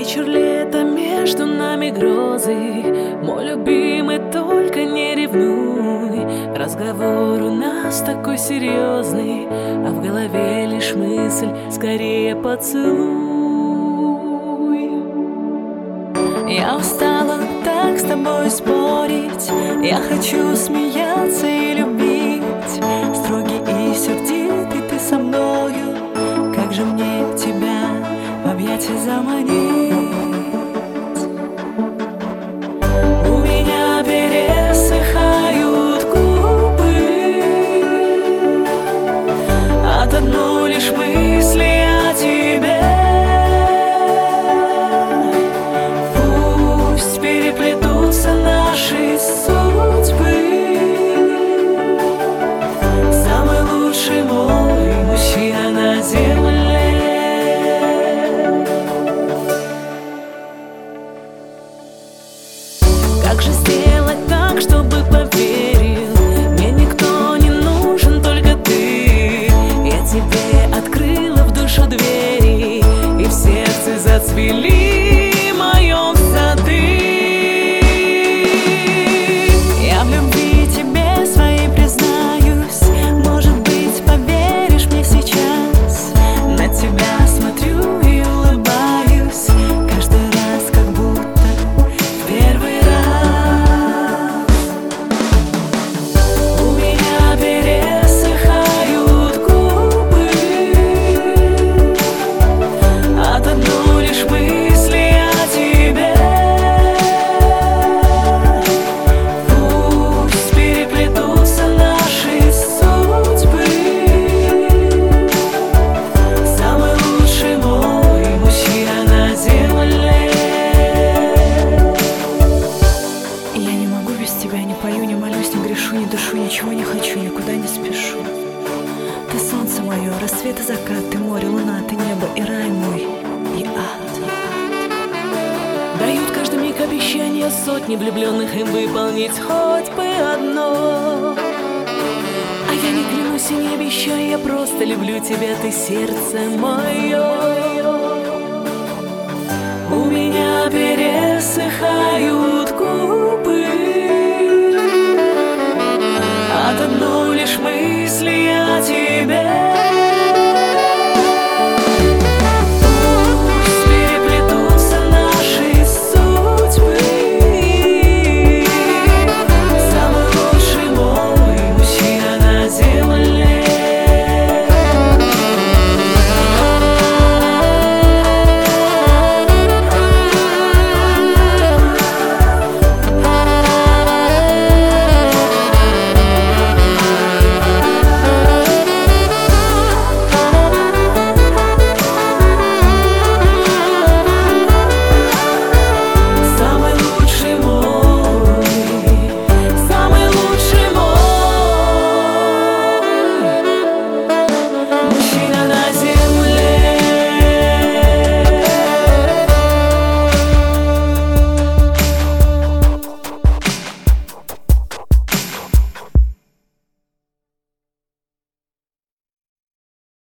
вечер лета, между нами грозы. Мой любимый, только не ревнуй. Разговор у нас такой серьезный, а в голове лишь мысль: скорее поцелуй. Я устала так с тобой спорить, я хочу смеяться и любить. Строгий и сердитый ты со мною, как же мне тебя в объятия заманить? У меня пересыхают губы от одной лишь мысли о тебе. Пусть переплетутся наши судьбы, самый лучший мой мужчина на земле. Как же сделать так, чтобы поверил? Мне никто не нужен, только ты. Я тебе открыла в душу двери, и в сердце зацвели моем сады. Я в любви тебе своей признаюсь, может быть, поверишь мне сейчас. На тебя смотрю и улыбаюсь каждый раз, как будто в первый раз. У меня пересыхают губы от одной лишь мысли о тебе. Пусть переплетутся наши судьбы, самый лучший мой мужчина на земле. Я не могу без тебя, не пою, не молюсь, не грешу, не дышу, ничего не хочу, никуда не спешу. Ты солнце мое, рассвет и закат, ты море, луна, ты небо и рай мой, и ад. Дают каждый миг обещания сотни влюбленных им выполнить хоть бы одно. А я не клянусь и не обещаю, я просто люблю тебя, ты сердце мое. У меня пересыхают